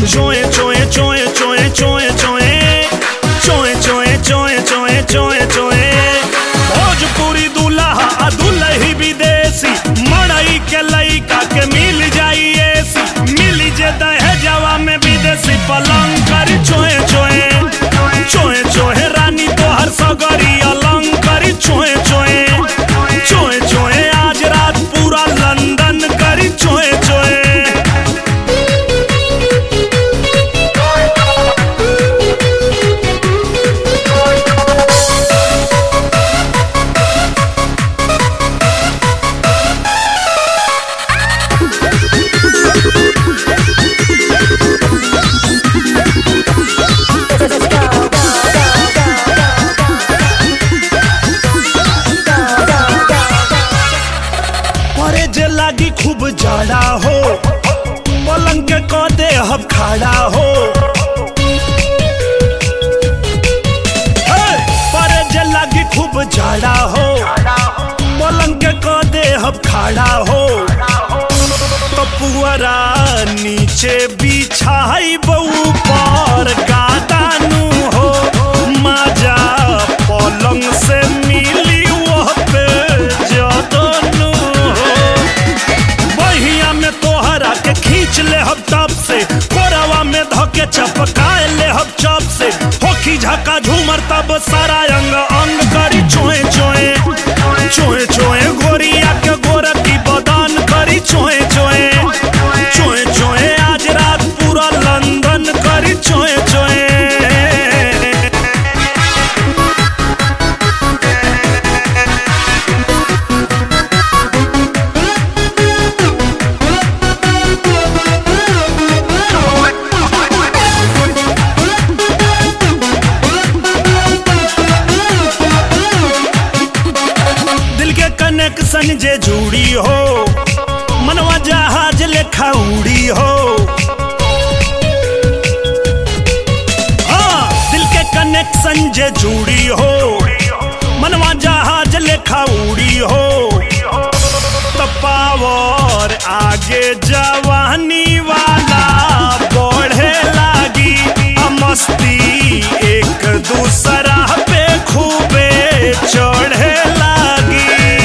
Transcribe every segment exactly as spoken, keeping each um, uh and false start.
चोए चोए चोए चोए चोए चोए चोए चोए चोए चोए चोए चोए भोजपुरी दूल्हा आ दुल्ही विदेशी मड़ई के लइका के मिल जाई एसी मिली जे दहेजवा में विदेशी पलंग करी चोए चोए चोए चोए रानी तोहर सगरी अलंग करी चोए चोए चोए चोए आज रात पूरा लंदन करी चोए चोए। लागी खूब जाड़ा हो पलंग के कदे हब खाड़ा हो पर जे लागी खूब जाड़ा हो पलंग के कदे हब खाड़ा हो तो पुअरा नीचे बिछाई बऊ पर गादानू हो माजा पलंग से मिली वो पे जदनू तोहरा के खींच ले हम टप से कोरवा में धके चपकाए ले हम चप से होखी झका झूमर तब सारा अंग अंग करी चोए चोए चोए चोए गोरिया के गोर की बदान करी चोए चोए चोए चोए आज रात पूरा लंदन करी चोए चोए। कनेक्शन जे जुड़ी हो मनवा जहाज लेखा उड़ी हो हाँ दिल के कनेक्शन जे जुड़ी हो मनवा जहाज लेखा उड़ी हो तो पावर आगे जवानी वाला बढ़े लागी मस्ती एक दूसरा पे खूबे चढ़े लागी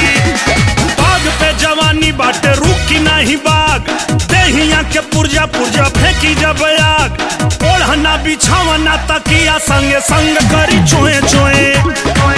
बाटे रुकी नहीं बाग देहिया के पुर्जा पुर्जा फेंकी जब आग ओढ़ना बिछावना तकिया संगे संग करी चोए चोए